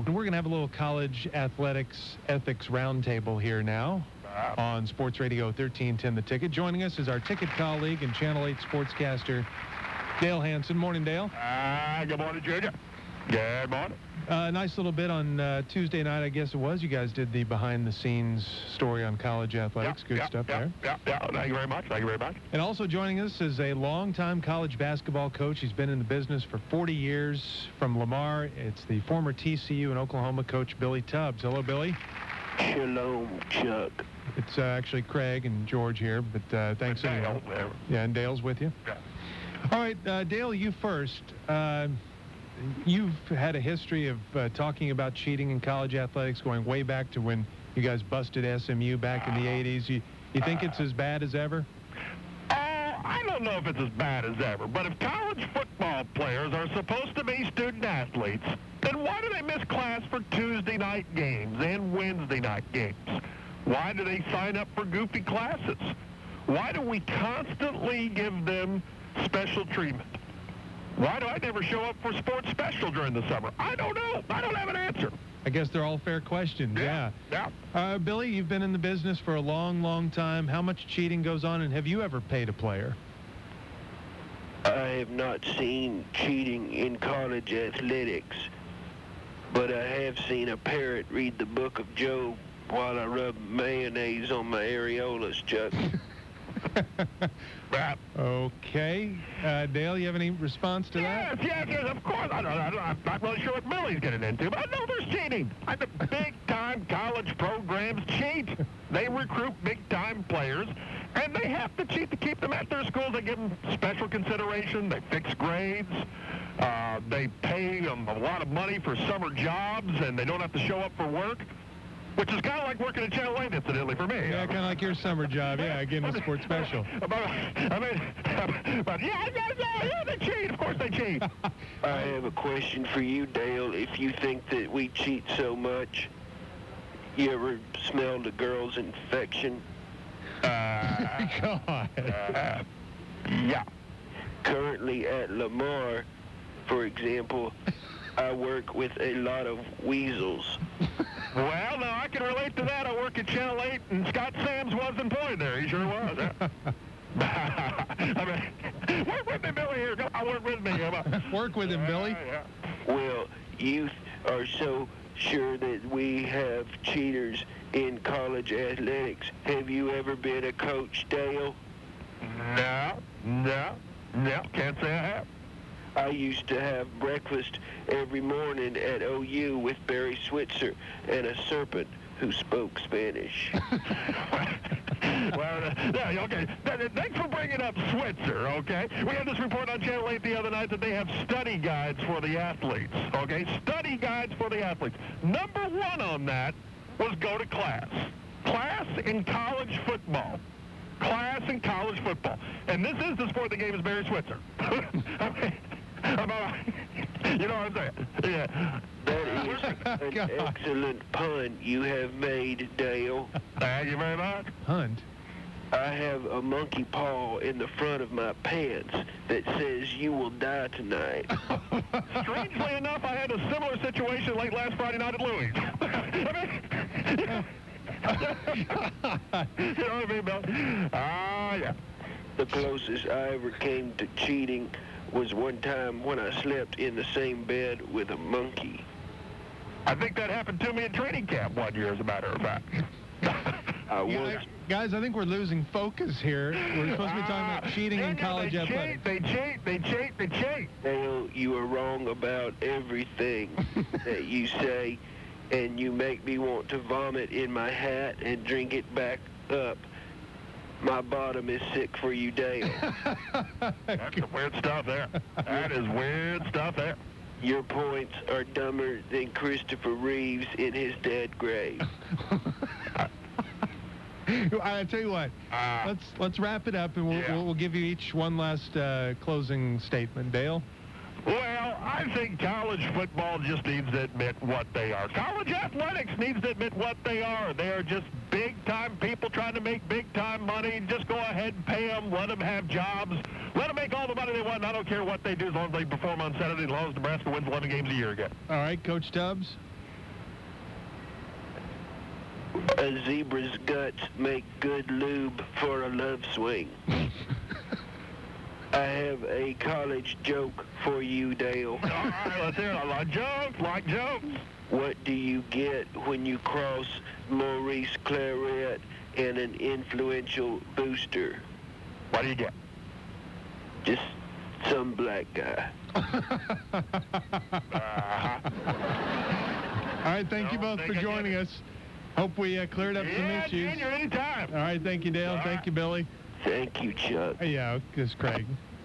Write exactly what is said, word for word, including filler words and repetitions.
And we're going to have a little college athletics ethics roundtable here now on Sports Radio thirteen ten The Ticket. Joining us is our ticket colleague and Channel eight sportscaster, Dale Hansen. Morning, Dale. Uh, good morning, Junior. Good morning. Uh, nice little bit on uh, Tuesday night, I guess it was. You guys did the behind-the-scenes story on college athletics. Yeah, Good yeah, stuff yeah, there. Yeah, yeah. Thank you very much. Thank you very much. And also joining us is a longtime college basketball coach. He's been in the business for forty years from Lamar. It's the former T C U and Oklahoma coach, Billy Tubbs. Hello, Billy. Shalom, Chuck. It's uh, actually Craig and George here, but uh, thanks Dale, anyway. there. Yeah, and Dale's with you. Yeah. All right, uh, Dale, you first. Uh, you've had a history of uh, talking about cheating in college athletics going way back to when you guys busted S M U back in the eighties. You, you think it's as bad as ever? Uh, I don't know if it's as bad as ever, but if college football players are supposed to be student athletes, then why do they miss class for Tuesday night games and Wednesday night games? Why do they sign up for goofy classes? Why do we constantly give them special treatment? Why do I never show up for sports special during the summer? I don't know. I don't have an answer. I guess they're all fair questions, yeah. Yeah. Uh, Billy, you've been in the business for a long, long time. How much cheating goes on, and have you ever paid a player? I have not seen cheating in college athletics, but I have seen a parrot read the book of Job while I rub mayonnaise on my areolas, Chuck. Okay. Uh, Dale, you have any response to yes, that? Yes, yes, of course. I don't, I don't, I'm not really sure what Billy's getting into, but I know there's cheating. I, the big-time college programs cheat. They recruit big-time players, and they have to cheat to keep them at their schools. They give them special consideration. They fix grades. Uh, they pay them a lot of money for summer jobs, and they don't have to show up for work. Which is kind of like working at Channel eight, incidentally, for me. Yeah, kind of like your summer job. Yeah, getting a sports special. But, I mean, but yeah, yeah, yeah, yeah, they cheat. Of course they cheat. I have a question for you, Dale. If you think that we cheat so much, you ever smelled a girl's infection? Uh, God. Uh, yeah. Currently at Lamar, for example, I work with a lot of weasels. Well, no, I can relate to that. I work at Channel eight, and Scott Sams was employed there. He sure was. I mean, work with me, Billy, here. Come on, work with me. Come on. Work with him, Billy. Uh, yeah. Well, you are so sure that we have cheaters in college athletics. Have you ever been a coach, Dale? No, no, no, can't say I have. I used to have breakfast every morning at O U with Barry Switzer and a serpent who spoke Spanish. Well, uh, yeah, okay. Thanks for bringing up Switzer, okay? We had this report on Channel eight the other night that they have study guides for the athletes, okay? Study guides for the athletes. Number one on that was go to class. Class in college football. Class in college football. And this is the sport that gave us Barry Switzer. I mean, you know what I'm saying? Yeah. That is an God. excellent pun you have made, Dale. Thank you very much. Hunt. I have a monkey paw in the front of my pants that says you will die tonight. Strangely enough, I had a similar situation late last Friday night at Louis. You know what I mean, Bill? Ah, yeah. The closest I ever came to cheating was one time when I slept in the same bed with a monkey. I think that happened to me at training camp one year, as a matter of fact. I Yeah, was... guys, I think we're losing focus here. We're supposed to be talking about cheating Ah, in no, college they athletics. cheat, they cheat, they cheat, they cheat. Dale, you are wrong about everything that you say, and you make me want to vomit in my hat and drink it back up. My bottom is sick for you, Dale. That's some weird stuff there. That is weird stuff there. Your points are dumber than Christopher Reeves in his dead grave. I tell you what, Uh, let's let's wrap it up, and we'll yeah. we'll, we'll give you each one last uh, closing statement. Dale. Well, I think college football just needs to admit what they are. College athletics needs to admit what they are. They are just big-time people trying to make big-time money. Just go ahead and pay them. Let them have jobs. Let them make all the money they want. And I don't care what they do as long as they perform on Saturday, as long as Nebraska wins eleven games a year again. All right, Coach Tubbs. A zebra's guts make good lube for a love swing. I have a college joke for you, Dale. All right, let's hear it. I like jokes, like jokes. What do you get when you cross Maurice Claret and an influential booster? What do you get? Just some black guy. Uh-huh. All right, thank you No, both think for I get joining it. us. Hope we uh, cleared up some Yeah, issues. Junior, anytime. All right, thank you, Dale. All Thank right. you, Billy. Thank you, Chuck. Yeah, this is Craig.